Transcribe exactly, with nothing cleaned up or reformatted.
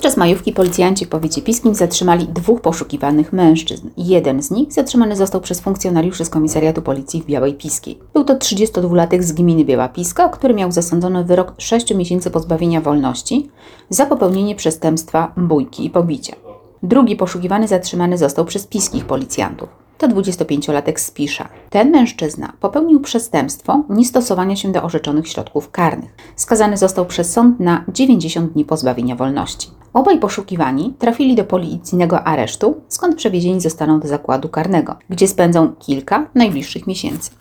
Podczas majówki policjanci w powiecie piskim zatrzymali dwóch poszukiwanych mężczyzn. Jeden z nich zatrzymany został przez funkcjonariuszy z komisariatu policji w Białej Piskiej. Był to trzydziestodwulatek z gminy Biała Piska, który miał zasądzony wyrok sześciu miesięcy pozbawienia wolności za popełnienie przestępstwa bójki i pobicia. Drugi poszukiwany zatrzymany został przez piskich policjantów. To dwudziestopięciolatek z Pisza. Ten mężczyzna popełnił przestępstwo niestosowania się do orzeczonych środków karnych. Skazany został przez sąd na dziewięćdziesiąt dni pozbawienia wolności. Obaj poszukiwani trafili do policyjnego aresztu, skąd przewiezieni zostaną do zakładu karnego, gdzie spędzą kilka najbliższych miesięcy.